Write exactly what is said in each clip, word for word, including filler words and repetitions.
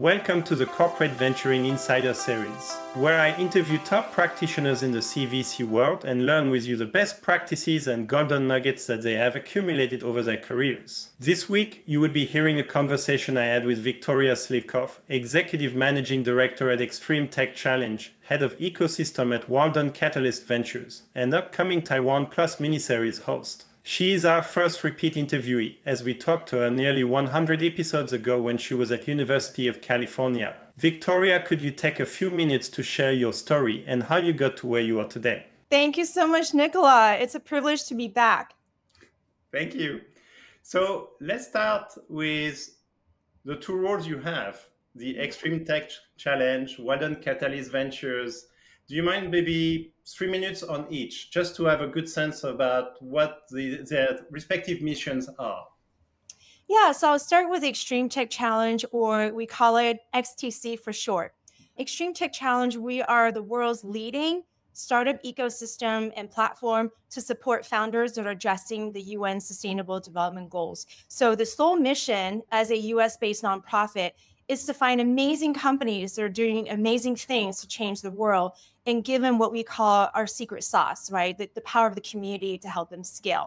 Welcome to the Corporate Venturing Insider Series, where I interview top practitioners in the C V C world and learn with you the best practices and golden nuggets that they have accumulated over their careers. This week, you will be hearing a conversation I had with Victoria Slivkov, Executive Managing Director at Extreme Tech Challenge, Head of Ecosystem at Walden Catalyst Ventures, and upcoming Taiwan Plus miniseries host. She is our first repeat interviewee, as we talked to her nearly one hundred episodes ago when she was at University of California. Victoria, could you take a few minutes to share your story and how you got to where you are today? Thank you so much, Nicola. It's a privilege to be back. Thank you. So let's start with the two roles you have, the Extreme Tech Challenge, Walden Catalyst Ventures. Do you mind maybe three minutes on each, just to have a good sense about what the, their respective missions are? Yeah, so I'll start with the Extreme Tech Challenge, or we call it X T C for short. Extreme Tech Challenge, we are the world's leading startup ecosystem and platform to support founders that are addressing the U N Sustainable Development Goals. So the sole mission as a U S-based nonprofit is to find amazing companies that are doing amazing things to change the world and give them what we call our secret sauce, right? The, the power of the community to help them scale.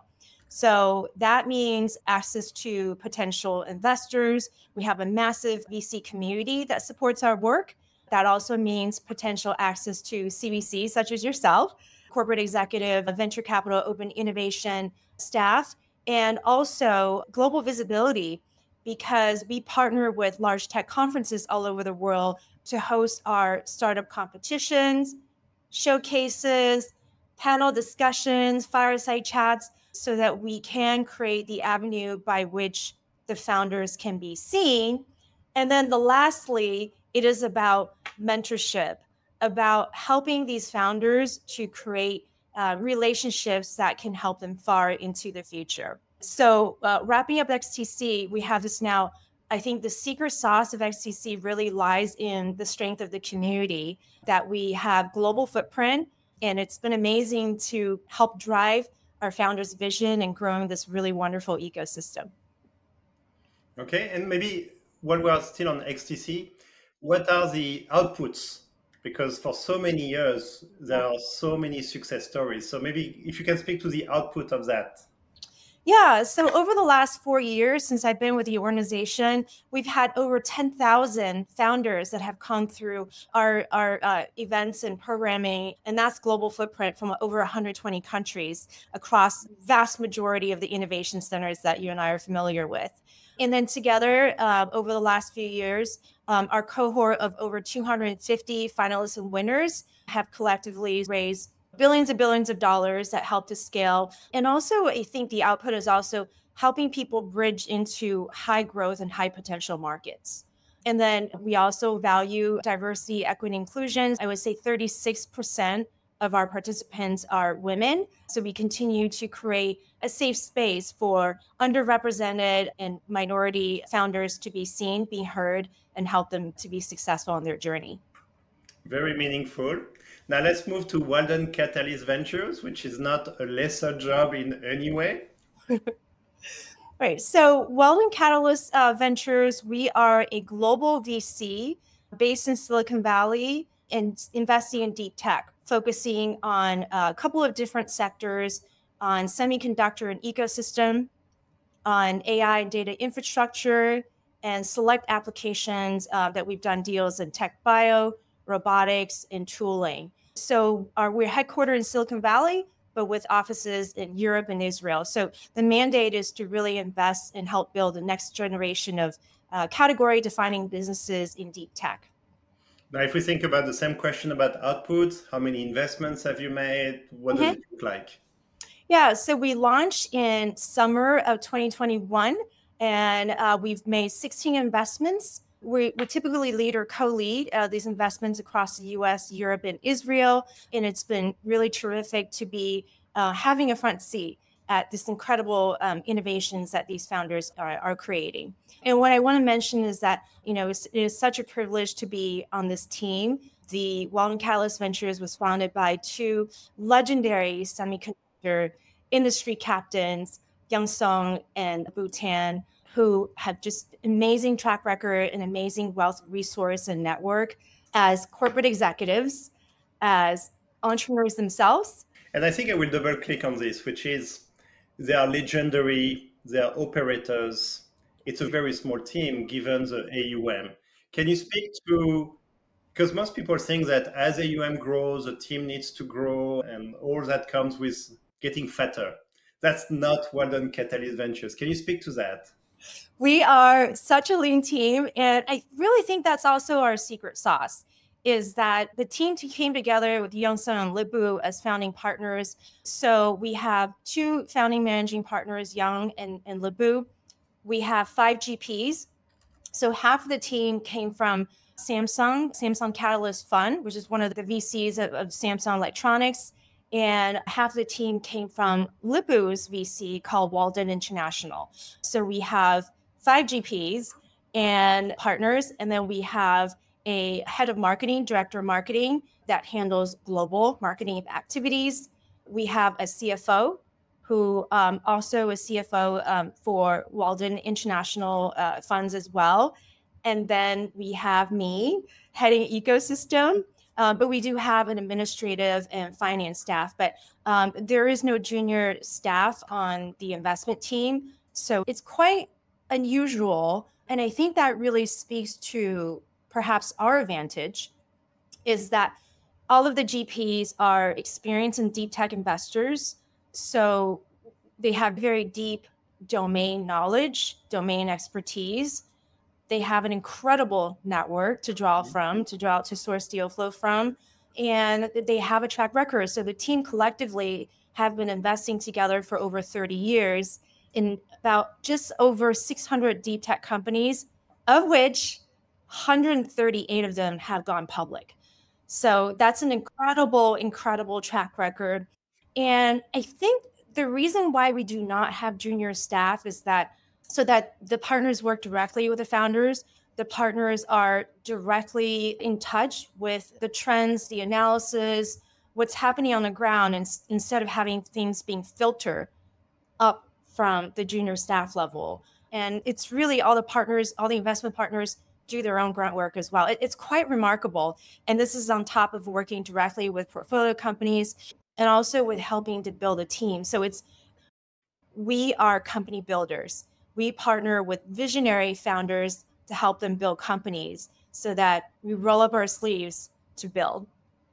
So that means access to potential investors. We have a massive V C community that supports our work. That also means potential access to C V Cs such as yourself, corporate executive, venture capital, open innovation staff, and also global visibility, because we partner with large tech conferences all over the world to host our startup competitions, showcases, panel discussions, fireside chats, so that we can create the avenue by which the founders can be seen. And then the lastly, it is about mentorship, about helping these founders to create uh, relationships that can help them far into the future. So uh, wrapping up X T C, we have this now. I think the secret sauce of X T C really lies in the strength of the community, that we have global footprint, and it's been amazing to help drive our founders' vision and growing this really wonderful ecosystem. Okay, and maybe while we are still on X T C, what are the outputs? Because for so many years, there are so many success stories. So maybe if you can speak to the output of that. Yeah, so over the last four years since I've been with the organization, we've had over ten thousand founders that have come through our, our uh, events and programming, and that's global footprint from over one hundred twenty countries across vast majority of the innovation centers that you and I are familiar with. And then together, uh, over the last few years, um, our cohort of over two hundred fifty finalists and winners have collectively raised billions and billions of dollars that help to scale. And also, I think the output is also helping people bridge into high growth and high potential markets. And then we also value diversity, equity, inclusion. I would say thirty-six percent of our participants are women. So we continue to create a safe space for underrepresented and minority founders to be seen, be heard, and help them to be successful on their journey. Very meaningful. Now let's move to Walden Catalyst Ventures, which is not a lesser job in any way. Right. So Walden Catalyst uh, Ventures, we are a global V C based in Silicon Valley and investing in deep tech, focusing on a couple of different sectors, on semiconductor and ecosystem, on A I and data infrastructure, and select applications uh, that we've done deals in tech bio, robotics, and tooling. So uh, we're headquartered in Silicon Valley, but with offices in Europe and Israel. So the mandate is to really invest and help build the next generation of uh, category-defining businesses in deep tech. Now, if we think about the same question about outputs, how many investments have you made? What mm-hmm. does it look like? Yeah, so we launched in summer of twenty twenty-one, and uh, we've made sixteen investments. We, we typically lead or co-lead uh, these investments across the U S, Europe, and Israel. And it's been really terrific to be uh, having a front seat at this incredible um, innovations that these founders are, are creating. And what I want to mention is that, you know, it's, it is such a privilege to be on this team. The Walden Catalyst Ventures was founded by two legendary semiconductor industry captains, Young Song and Bhutan, who have just amazing track record and amazing wealth resource and network as corporate executives, as entrepreneurs themselves. And I think I will double click on this, which is they are legendary, they are operators. It's a very small team given the A U M. Can you speak to, because most people think that as A U M grows, the team needs to grow and all that comes with getting fatter. That's not Walden Catalyst Ventures. Can you speak to that? We are such a lean team. And I really think that's also our secret sauce, is that the team came together with Young-sun and Lip-Bu as founding partners. So we have two founding managing partners, Young and, and Lip-Bu. We have five G Ps. So half of the team came from Samsung, Samsung Catalyst Fund, which is one of the V Cs of, of Samsung Electronics. And half of the team came from Lip-Bu's V C called Walden International. So we have five G Ps and partners, and then we have a head of marketing, director of marketing that handles global marketing activities. We have a C F O who um, also is C F O um, for Walden International uh, Funds as well. And then we have me heading ecosystem. Uh, but we do have an administrative and finance staff, but um, there is no junior staff on the investment team. So it's quite unusual. And I think that really speaks to perhaps our advantage, is that all of the G Ps are experienced and deep tech investors. So they have very deep domain knowledge, domain expertise. They have an incredible network to draw from, to draw to source deal flow from, and they have a track record. So the team collectively have been investing together for over thirty years in about just over six hundred deep tech companies, of which one hundred thirty-eight of them have gone public. So that's an incredible, incredible track record. And I think the reason why we do not have junior staff is that so that the partners work directly with the founders. The partners are directly in touch with the trends, the analysis, what's happening on the ground, and instead of having things being filtered up from the junior staff level. And it's really all the partners, all the investment partners do their own grunt work as well. It, it's quite remarkable. And this is on top of working directly with portfolio companies and also with helping to build a team. So it's, we are company builders. We partner with visionary founders to help them build companies so that we roll up our sleeves to build.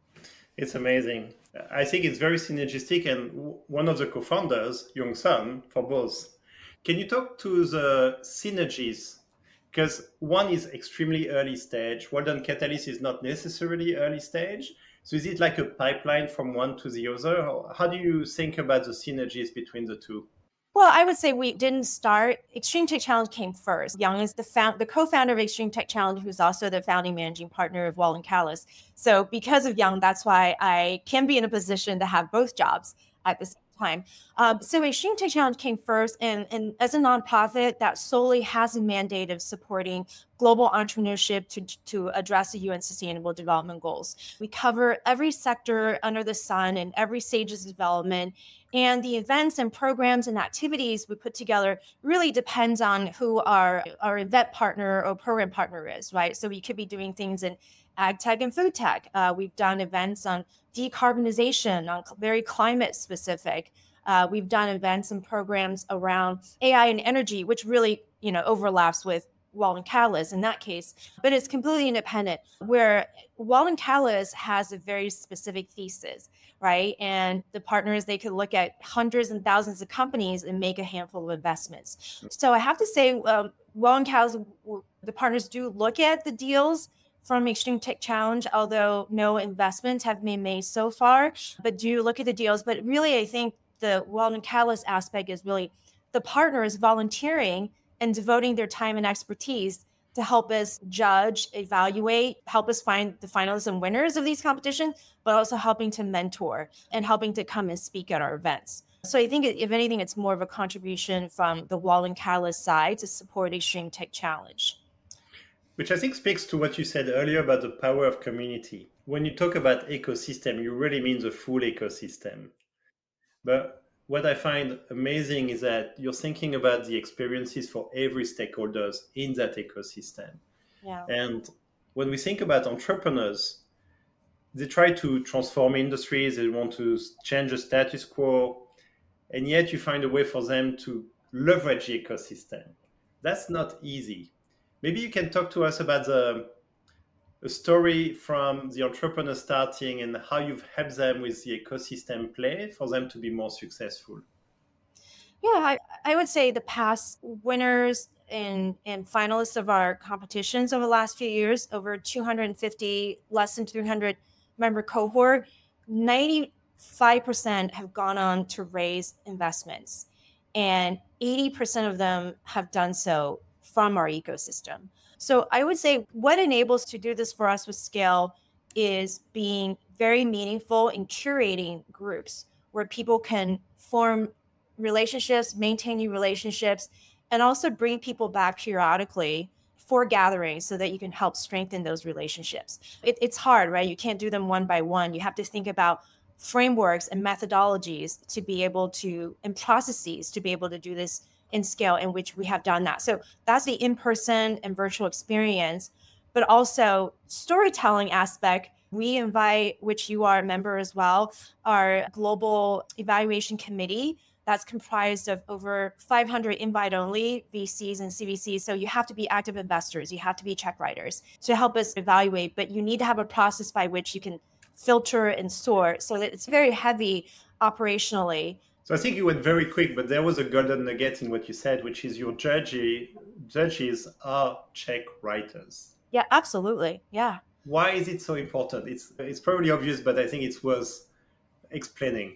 It's amazing. I think it's very synergistic. And one of the co-founders, Young-sun, for both. Can you talk to the synergies? Because one is extremely early stage. Walden Catalyst is not necessarily early stage. So is it like a pipeline from one to the other? How do you think about the synergies between the two? Well, I would say we didn't start. Extreme Tech Challenge came first. Young is the found, the co-founder of Extreme Tech Challenge, who's also the founding managing partner of Walden Catalyst. So because of Young, that's why I can be in a position to have both jobs at the same time. Um, so Extreme Tech Challenge came first, and, and as a nonprofit that solely has a mandate of supporting global entrepreneurship to, to address the U N Sustainable Development Goals. We cover every sector under the sun and every stage of development. And the events and programs and activities we put together really depends on who our, our event partner or program partner is, right? So we could be doing things in ag tech and food tech. Uh, we've done events on decarbonization, on very climate specific. Uh, we've done events and programs around A I and energy, which really, you know, overlaps with Walden Catalyst in that case, but it's completely independent, where Walden Catalyst has a very specific thesis, right? And the partners, they could look at hundreds and thousands of companies and make a handful of investments. So I have to say, um, Walden Catalyst, the partners do look at the deals from Extreme Tech Challenge, although no investments have been made so far, but do look at the deals. But really, I think the Walden Catalyst aspect is really the partners volunteering and devoting their time and expertise to help us judge, evaluate, help us find the finalists and winners of these competitions, but also helping to mentor and helping to come and speak at our events. So I think, if anything, it's more of a contribution from the Walden Catalyst side to support Extreme Tech Challenge. Which I think speaks to what you said earlier about the power of community. When you talk about ecosystem, you really mean the full ecosystem. But what I find amazing is that you're thinking about the experiences for every stakeholders in that ecosystem. Yeah. And when we think about entrepreneurs, they try to transform industries, they want to change the status quo, and yet you find a way for them to leverage the ecosystem. That's not easy. Maybe you can talk to us about the a story from the entrepreneur starting and how you've helped them with the ecosystem play for them to be more successful. Yeah, I, I would say the past winners and, and finalists of our competitions over the last few years, over two hundred fifty, less than three hundred member cohort, ninety-five percent have gone on to raise investments. And eighty percent of them have done so from our ecosystem. So I would say what enables to do this for us with scale is being very meaningful in curating groups where people can form relationships, maintain new relationships, and also bring people back periodically for gatherings so that you can help strengthen those relationships. It, it's hard, right? You can't do them one by one. You have to think about frameworks and methodologies to be able to, and processes to be able to do this in scale, in which we have done that. So that's the in-person and virtual experience, but also storytelling aspect. We invite, which you are a member as well, our global evaluation committee that's comprised of over five hundred invite-only V Cs and C V Cs. So you have to be active investors, you have to be check writers to help us evaluate, but you need to have a process by which you can filter and sort so that it's very heavy operationally. So I think you went very quick, but there was a golden nugget in what you said, which is your judge, judges are check writers. Yeah, absolutely. Yeah. Why is it so important? It's it's probably obvious, but I think it's worth explaining.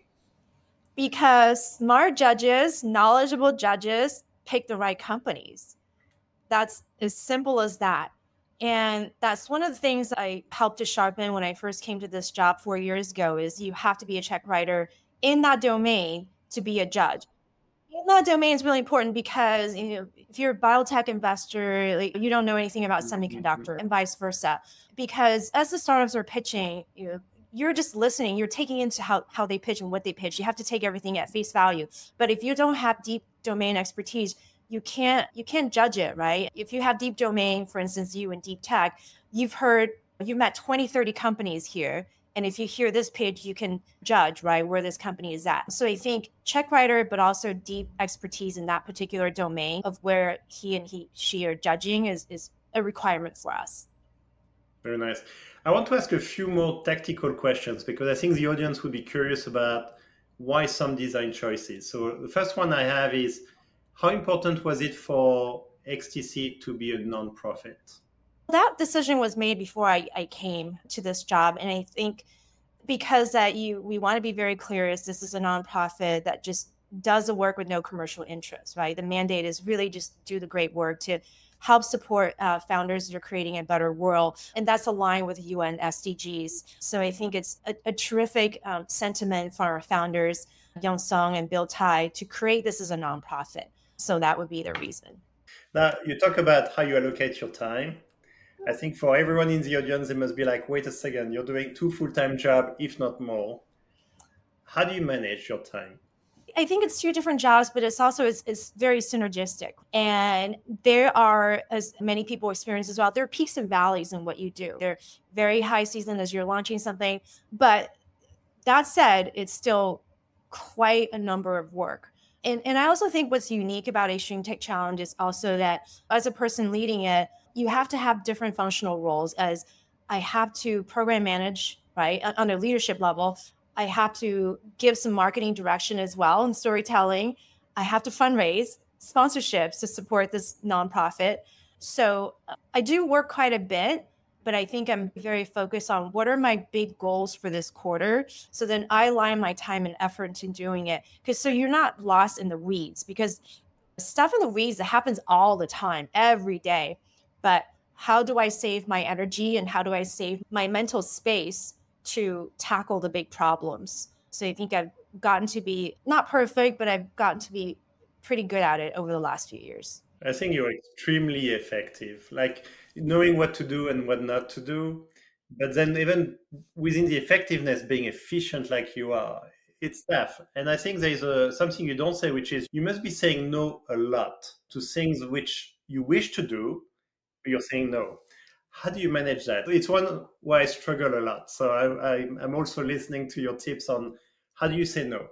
Because smart judges, knowledgeable judges pick the right companies. That's as simple as that. And that's one of the things I helped to sharpen when I first came to this job four years ago is you have to be a check writer in that domain to be a judge. In that domain is really important because you know, if you're a biotech investor, like, you don't know anything about semiconductor and vice versa. Because as the startups are pitching, you know, you're just listening, you're taking into how, how they pitch and what they pitch. You have to take everything at face value. But if you don't have deep domain expertise, you can't you can't judge it, right? If you have deep domain, for instance, you in deep tech, you've heard, you've met twenty, thirty companies here. And if you hear this pitch, you can judge, right, where this company is at. So I think check writer, but also deep expertise in that particular domain of where he and he, she are judging is, is a requirement for us. Very nice. I want to ask a few more tactical questions because I think the audience would be curious about why some design choices. So the first one I have is, how important was it for X T C to be a nonprofit? That decision was made before I, I came to this job. And I think because that you we want to be very clear is this is a nonprofit that just does the work with no commercial interest, right? The mandate is really just do the great work to help support uh, founders that are creating a better world. And that's aligned with U N S D Gs. So I think it's a, a terrific um, sentiment for our founders, Young Sung and Bill Tai, to create this as a nonprofit. So that would be the reason. Now, you talk about how you allocate your time. I think for everyone in the audience, they must be like, wait a second, you're doing two full-time jobs, if not more. How do you manage your time? I think it's two different jobs, but it's also it's, it's very synergistic. And there are, as many people experience as well, there are peaks and valleys in what you do. They're very high season as you're launching something. But that said, it's still quite a number of work. And, and I also think what's unique about Extreme Tech Challenge is also that as a person leading it, you have to have different functional roles. As I have to program manage, right, on a leadership level. I have to give some marketing direction as well and storytelling. I have to fundraise sponsorships to support this nonprofit. So I do work quite a bit, but I think I'm very focused on what are my big goals for this quarter. So then I align my time and effort into doing it. Because so you're not lost in the weeds, because stuff in the weeds that happens all the time, every day. But how do I save my energy and how do I save my mental space to tackle the big problems? So I think I've gotten to be not perfect, but I've gotten to be pretty good at it over the last few years. I think you're extremely effective, like knowing what to do and what not to do. But then even within the effectiveness, being efficient like you are, it's tough. And I think there's a, something you don't say, which is you must be saying no a lot to things which you wish to do, but you're saying no. How do you manage that? It's one where I struggle a lot. So I, I, I'm also listening to your tips on how do you say no?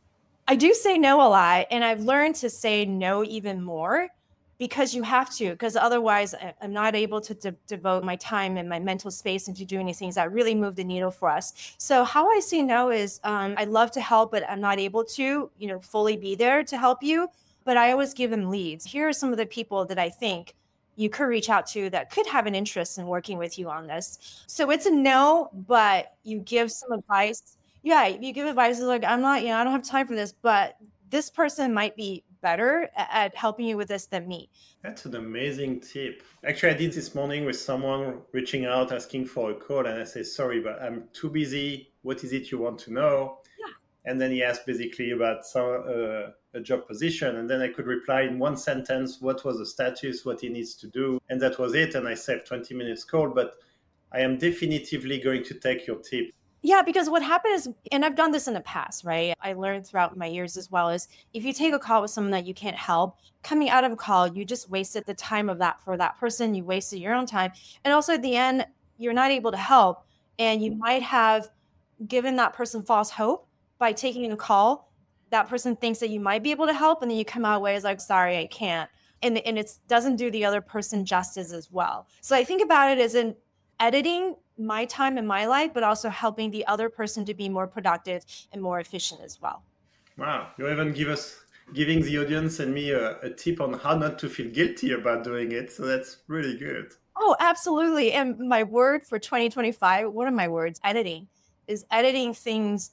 I do say no a lot, and I've learned to say no even more because you have to, because otherwise I'm not able to de- devote my time and my mental space into doing these things that really move the needle for us. So how I say no is um, I'd love to help, but I'm not able to, you know, fully be there to help you. But I always give them leads. Here are some of the people that I think you could reach out to that could have an interest in working with you on this. So it's a no, but you give some advice. Yeah, you give advice like, I'm not, you know, I don't have time for this, but this person might be better at, at helping you with this than me. That's an amazing tip. Actually, I did this morning with someone reaching out asking for a call, and I say, sorry, but I'm too busy. What is it you want to know? Yeah. And then he asked basically about some, uh, a job position. And then I could reply in one sentence, what was the status, what he needs to do. And that was it. And I saved twenty minutes call, but I am definitively going to take your tip. Yeah, because what happened is, and I've done this in the past, right? I learned throughout my years as well, is if you take a call with someone that you can't help, coming out of a call, you just wasted the time of that for that person. You wasted your own time. And also at the end, you're not able to help. And you might have given that person false hope by taking a call. That person thinks that you might be able to help. And then you come out away as like, sorry, I can't. And, and it doesn't do the other person justice as well. So I think about it as in editing my time in my life, but also helping the other person to be more productive and more efficient as well. Wow. You even give us giving the audience and me a, a tip on how not to feel guilty about doing it. So that's really good. Oh, absolutely. And my word for twenty twenty-five, one of my words, editing, is editing things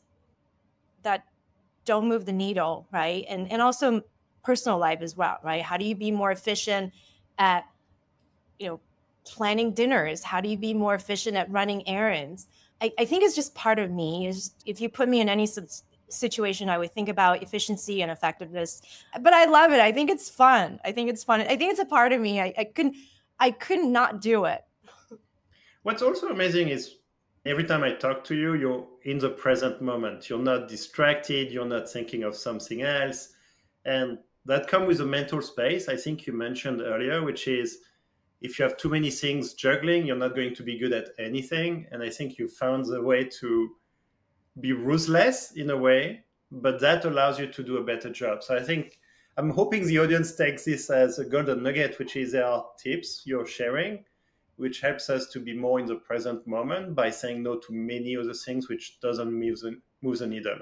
that don't move the needle, right? And and also personal life as well, right? How do you be more efficient at, you know, planning dinners? How do you be more efficient at running errands? I, I think it's just part of me. Is if you put me in any situation, I would think about efficiency and effectiveness. But I love it. I think it's fun. I think it's fun. I think it's a part of me. I, I couldn't I could not do it. What's also amazing is every time I talk to you, you're in the present moment. You're not distracted. You're not thinking of something else. And that comes with a mental space, I think you mentioned earlier, which is if you have too many things juggling, you're not going to be good at anything. And I think you found the way to be ruthless in a way, but that allows you to do a better job. So I think I'm hoping the audience takes this as a golden nugget, which is there are tips you're sharing, which helps us to be more in the present moment by saying no to many other things, which doesn't move the, move the needle.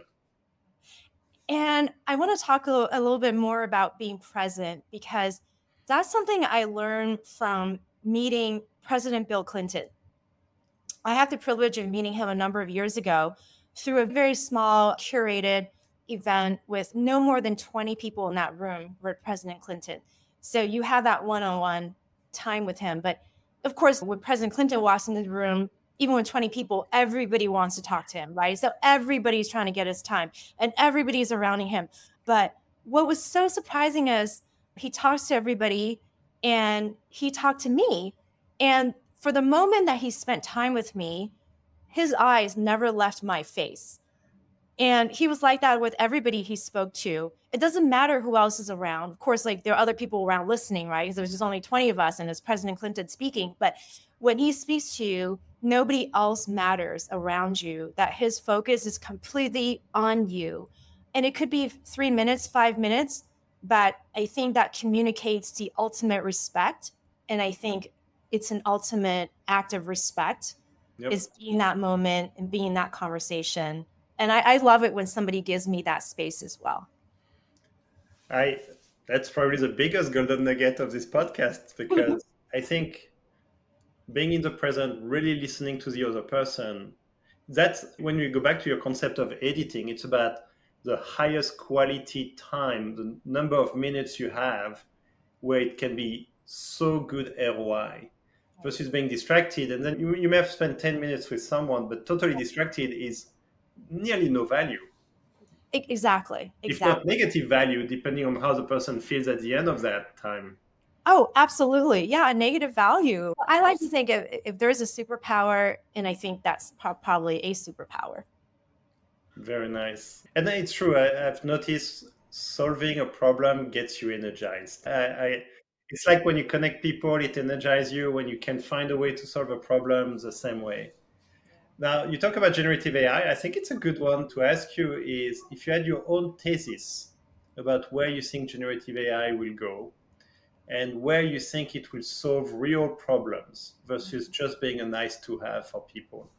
And I want to talk a little, a little bit more about being present, because that's something I learned from meeting President Bill Clinton. I had the privilege of meeting him a number of years ago through a very small curated event with no more than twenty people in that room with President Clinton. So you have that one-on-one time with him. But of course, when President Clinton walks into the room, even with twenty people, everybody wants to talk to him, right? So everybody's trying to get his time and everybody's surrounding him. But what was so surprising is he talks to everybody and he talked to me. And for the moment that he spent time with me, his eyes never left my face. And he was like that with everybody he spoke to. It doesn't matter who else is around. Of course, like there are other people around listening, right? Because there's just only twenty of us and it's President Clinton speaking. But when he speaks to you, nobody else matters around you, that his focus is completely on you. And it could be three minutes, five minutes, but I think that communicates the ultimate respect. And I think it's an ultimate act of respect, yep. is being that moment and being that conversation. And I, I love it when somebody gives me that space as well. I that's probably the biggest golden nugget of this podcast, because I think being in the present, really listening to the other person, that's when you go back to your concept of editing, it's about the highest quality time, the number of minutes you have where it can be so good R O I versus being distracted. And then you, you may have spent ten minutes with someone, but totally distracted is nearly no value. Exactly. Exactly. If not negative value, depending on how the person feels at the end of that time. Oh, absolutely. Yeah, a negative value. I like to think if, if there's a superpower, and I think that's pro- probably a superpower. Very nice. And it's true. I, I've noticed solving a problem gets you energized. I, I, it's like when you connect people, it energizes you. When you can find a way to solve a problem, the same way. Now, you talk about generative A I. I I think it's a good one to ask you is if you had your own thesis about where you think generative A I will go and where you think it will solve real problems versus just being a nice to have for people.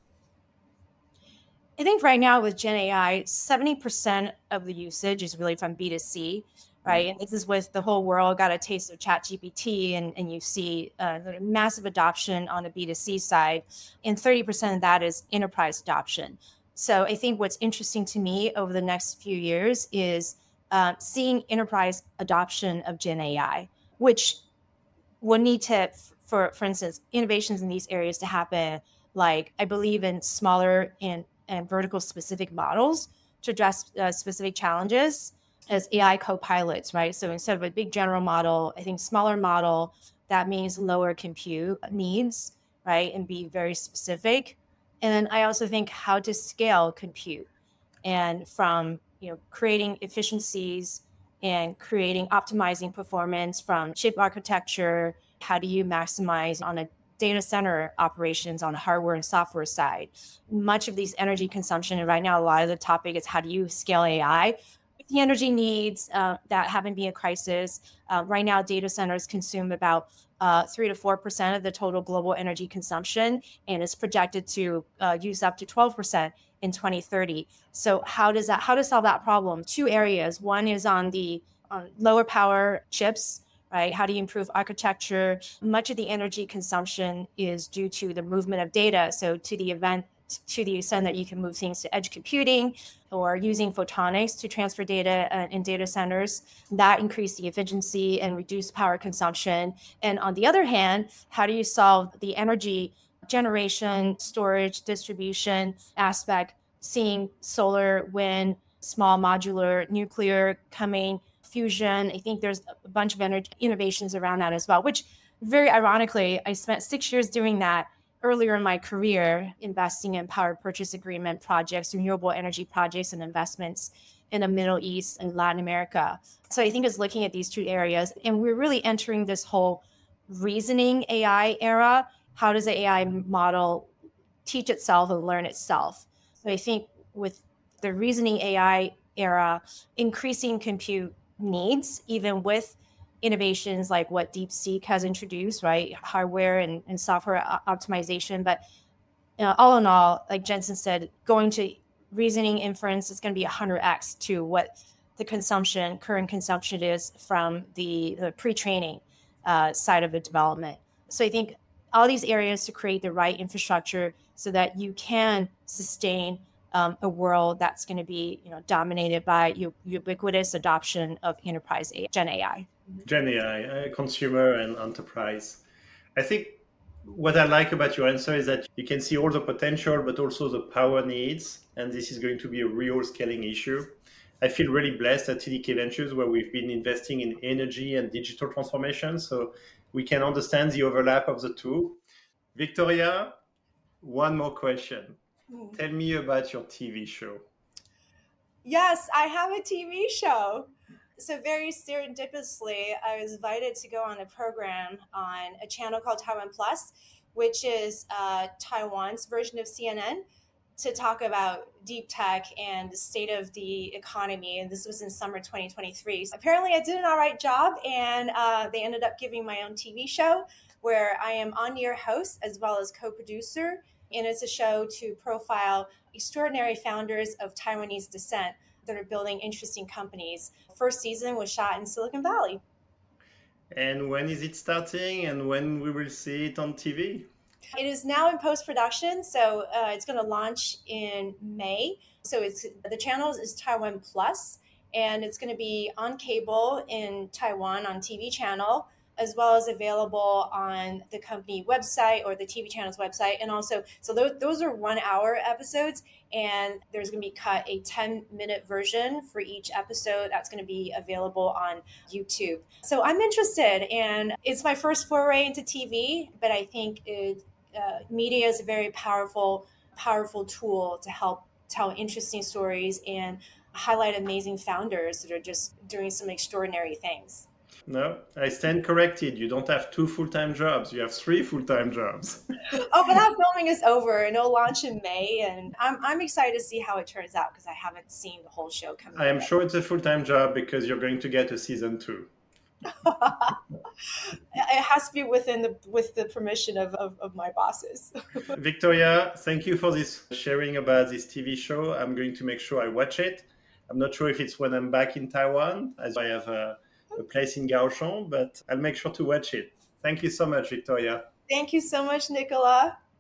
I think right now with Gen A I, seventy percent of the usage is really from B two C, right? And this is with the whole world got a taste of Chat G P T, and, and you see uh, the massive adoption on the B two C side, and thirty percent of that is enterprise adoption. So I think what's interesting to me over the next few years is uh, seeing enterprise adoption of Gen A I, which will need to, for for instance, innovations in these areas to happen. Like I believe in smaller and and vertical specific models to address uh, specific challenges as A I co-pilots, right? So instead of a big general model, I think smaller model, that means lower compute needs, right? And be very specific. And then I also think how to scale compute and from, you know, creating efficiencies and creating optimizing performance from chip architecture. How do you maximize on a data center operations on hardware and software side? Much of these energy consumption, and right now a lot of the topic is how do you scale A I with the energy needs uh, that haven't been a crisis. Uh, right now, data centers consume about uh, three to four percent of the total global energy consumption, and it's projected to uh, use up to twelve percent in twenty thirty. So how does that, how to solve that problem? Two areas. One is on the on lower power chips, right? How do you improve architecture? Much of the energy consumption is due to the movement of data. So to the event, to the extent that you can move things to edge computing or using photonics to transfer data uh, in data centers, that increase the efficiency and reduce power consumption. And on the other hand, how do you solve the energy generation, storage, distribution aspect, seeing solar, wind, small modular, nuclear coming, fusion? I think there's a bunch of energy innovations around that as well, which very ironically, I spent six years doing that earlier in my career, investing in power purchase agreement projects, renewable energy projects and investments in the Middle East and Latin America. So I think it's looking at these two areas, and we're really entering this whole reasoning A I era. How does the A I model teach itself and learn itself? So I think with the reasoning A I era, increasing compute needs, even with innovations like what DeepSeek has introduced, right? Hardware and, and software optimization. But you know, all in all, like Jensen said, going to reasoning inference is going to be one hundred x to what the consumption, current consumption is from the, the pre-training uh, side of the development. So I think all these areas to create the right infrastructure so that you can sustain Um, a world that's going to be, you know, dominated by u- ubiquitous adoption of enterprise A I, Gen A I. Gen A I, uh, consumer and enterprise. I think what I like about your answer is that you can see all the potential, but also the power needs, and this is going to be a real scaling issue. I feel really blessed at T D K Ventures, where we've been investing in energy and digital transformation, so we can understand the overlap of the two. Victoria, one more question. Mm. Tell me about your T V show. Yes, I have a T V show. So very serendipitously, I was invited to go on a program on a channel called Taiwan Plus, which is uh, Taiwan's version of C N N, to talk about deep tech and the state of the economy. And this was in summer twenty twenty-three. So apparently I did an all right job, and uh, they ended up giving my own T V show where I am on-air host as well as co-producer. And it's a show to profile extraordinary founders of Taiwanese descent that are building interesting companies. First season was shot in Silicon Valley. And when is it starting, and when we will see it on T V? It is now in post-production, so uh, it's going to launch in May. So it's the channel is Taiwan Plus, and it's going to be on cable in Taiwan on T V channel, as well as available on the company website or the T V channel's website. And also, so those, those are one hour episodes, and there's going to be cut a ten minute version for each episode that's going to be available on YouTube. So I'm interested, and it's my first foray into T V, but I think it, uh, media is a very powerful, powerful tool to help tell interesting stories and highlight amazing founders that are just doing some extraordinary things. No, I stand corrected. You don't have two full-time jobs. You have three full-time jobs. Oh, but that filming is over and it'll launch in May. And I'm, I'm excited to see how it turns out because I haven't seen the whole show come out. I am yet. sure it's a full-time job because you're going to get a season two. It has to be within the with the permission of, of, of my bosses. Victoria, thank you for this sharing about this T V show. I'm going to make sure I watch it. I'm not sure if it's when I'm back in Taiwan, as I have a, a place in Kaohsiung, but I'll make sure to watch it. Thank you so much, Victoria. Thank you so much, Nicola.